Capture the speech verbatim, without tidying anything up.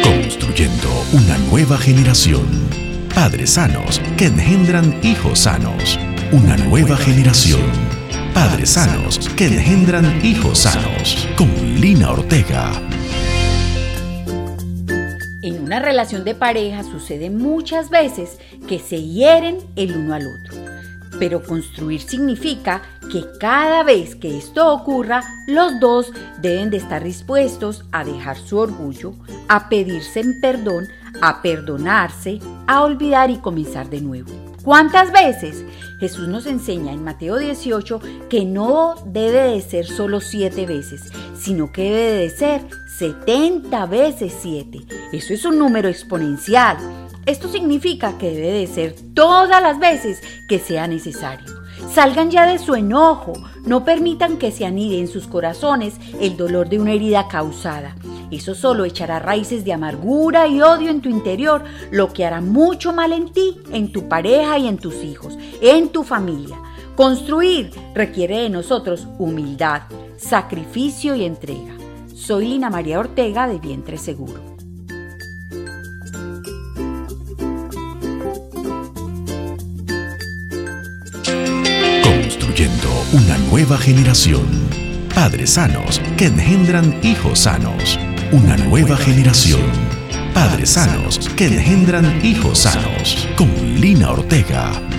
Construyendo una nueva generación. Padres sanos que engendran hijos sanos. Una nueva generación. Padres sanos que engendran hijos sanos. Con Lina Ortega. En una relación de pareja sucede muchas veces que se hieren el uno al otro. Pero construir significa que cada vez que esto ocurra, los dos deben de estar dispuestos a dejar su orgullo, a pedirse perdón, a perdonarse, a olvidar y comenzar de nuevo. ¿Cuántas veces? Jesús nos enseña en Mateo dieciocho que no debe de ser solo siete veces, sino que debe de ser setenta veces siete. Eso es un número exponencial. Esto significa que debe de ser todas las veces que sea necesario. Salgan ya de su enojo, no permitan que se anide en sus corazones el dolor de una herida causada. Eso solo echará raíces de amargura y odio en tu interior, lo que hará mucho mal en ti, en tu pareja y en tus hijos, en tu familia. Construir requiere de nosotros humildad, sacrificio y entrega. Soy Lina María Ortega de Vientre Seguro. Construyendo una nueva generación. Padres sanos que engendran hijos sanos. Una nueva generación. Padres sanos que engendran hijos sanos. Con Lina Ortega.